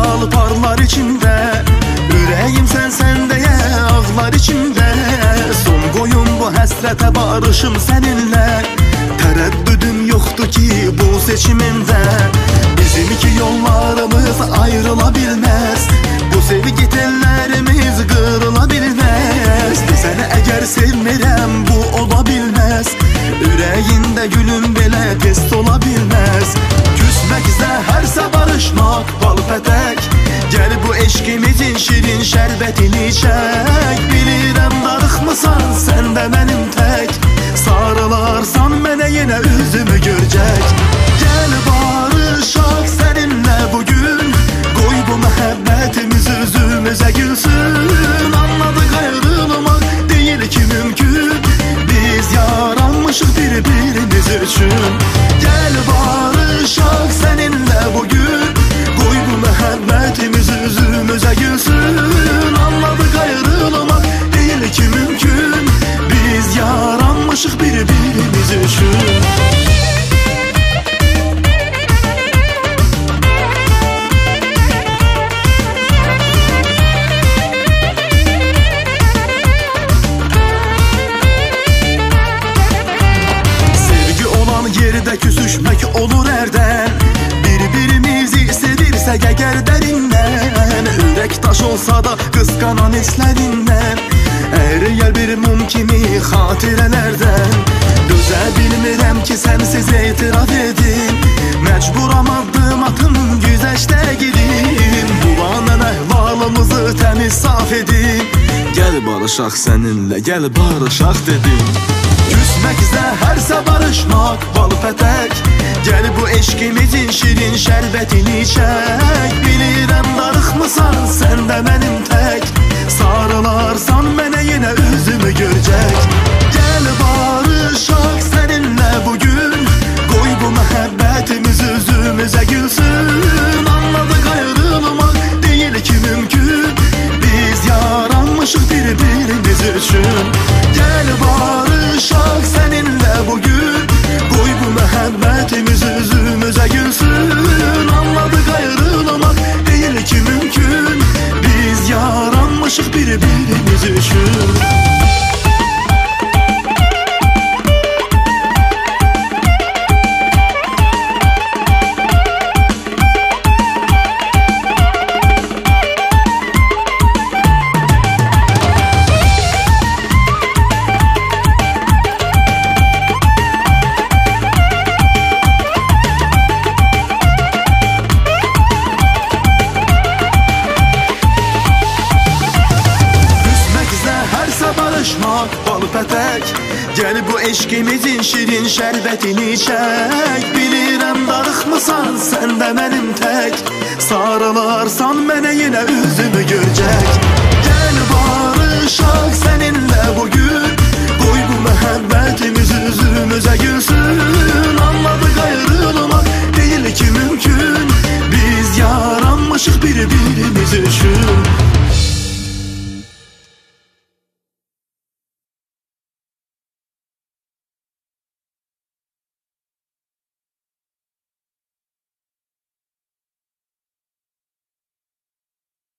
misal parlar içimdə. Ürəyim sən deyə ağlar içimdə. Son qoyun bu həsrətə barışım səninlə. Tərəddüdüm yoxdur ki bu seçimimdə. Bizim iki yollarımız ayrıla bilməz. Bu sevgi tellərimiz qırıla bilməz. Səni əgər sevmirəm bu ola bilməz. Ürəyində gülüm belə test ola bilməz. Küsmək zəhərsə barışmaq bal pətək. Gəl bu eşqimizin şirin şərbətini içək. Bilirəm darıxmısan sən də mənim tək. Sarılarsan mənə yenə üzümü görcək. Gəl barışaq səninlə bugün. Qoy bu məhəbbətimiz üzümüzə gülsün. Anladıq ayrılmaq deyil ki mümkün. Biz yaranmışıq bir-birimiz üçün. Gəl barışaq səninlə bugün. Qoy bu məhəbbətimiz üzümüzə gülsün. Anladıq ayrılmaq deyil ki mümkün. Biz yaranmışıq bir-birimiz üçün. Yerdə küsüşmək olur ərdən. Bir-birimizi sevirsək əgər dərindən. Ürək daş olsa da qısqanan hislərindən. Əriyər bir mum kimi xatirələrdən. Dözə bilmirəm ki sənsiz etiraf edin. Məcburam addım atım güzəşdə gidin. Bulanən əhvalımızı təmiz saf edin. Gəl barışaq səninlə, gəl barışaq dedim. Küsmək zəhərsə barışmaq bal pətək. Gəl bu eşqimizin şirin şərbətini içək. Bilirəm darıxmısan sən də mənim tək. Sarılarsan mənə yenə üzümü görcək. Gəl barışaq səninlə bugün. Qoy bu məhəbbətimiz üzümüzə gülsün. Anladıq ayrılmaq deyil ki mümkün. Biz yaranmışıq bir-birimiz üçün. Gəl barışaq səninlə bugün. Qoy bu məhəbbətimiz üzümüzə gülsün. Anladıq ayrılmaq deyil ki mümkün. Biz yaranmışıq bir-birimiz üçün. Bal pətək. Gəl bu eşqimizin şirin şərbətini içək. Bilirəm darıxmısan sən də mənim tək. Sarılarsan mənə yenə üzümü görcək. Gəl barışaq səninlə bugün. Qoy bu məhəbbətimiz üzümüzə gülsün. Anladıq ayrılmaq deyil ki mümkün. Biz yaranmışıq bir-birimiz üçün.